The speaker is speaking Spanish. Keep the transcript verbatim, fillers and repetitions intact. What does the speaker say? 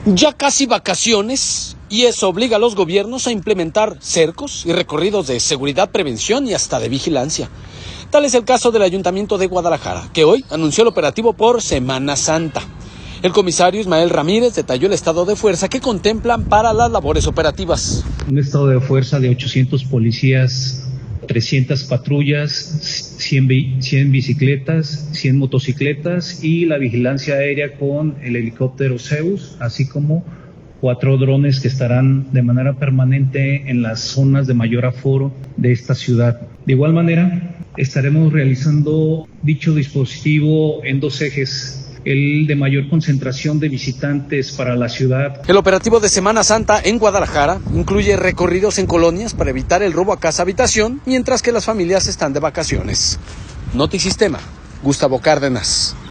Ya casi vacaciones, y eso obliga a los gobiernos a implementar cercos y recorridos de seguridad, prevención y hasta de vigilancia. Tal es el caso del Ayuntamiento de Guadalajara, que hoy anunció el operativo por Semana Santa. El comisario Ismael Ramírez detalló el estado de fuerza que contemplan para las labores operativas. Un estado de fuerza de ochocientos policías, trescientas patrullas, cien, cien bicicletas, cien motocicletas y la vigilancia aérea con el helicóptero Zeus, así como cuatro drones que estarán de manera permanente en las zonas de mayor aforo de esta ciudad. De igual manera, estaremos realizando dicho dispositivo en dos ejes. El de mayor concentración de visitantes para la ciudad. El operativo de Semana Santa en Guadalajara incluye recorridos en colonias para evitar el robo a casa-habitación, mientras que las familias están de vacaciones. Notisistema, Gustavo Cárdenas.